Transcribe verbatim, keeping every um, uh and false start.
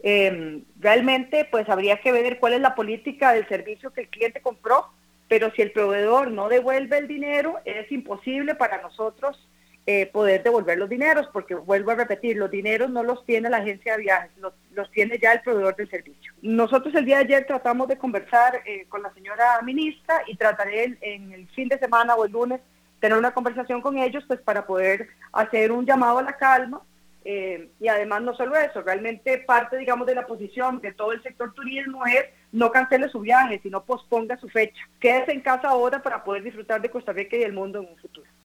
Eh, realmente pues habría que ver cuál es la política del servicio que el cliente compró, pero si el proveedor no devuelve el dinero, es imposible para nosotros eh, poder devolver los dineros, porque vuelvo a repetir, los dineros no los tiene la agencia de viajes, los, los tiene ya el proveedor del servicio. Nosotros el día de ayer tratamos de conversar eh, con la señora ministra y trataré en, en el fin de semana o el lunes tener una conversación con ellos pues para poder hacer un llamado a la calma. Eh, y además no solo eso, realmente parte, digamos, de la posición de todo el sector turismo es no cancele su viaje, sino posponga su fecha. Quédese en casa ahora para poder disfrutar de Costa Rica y del mundo en un futuro.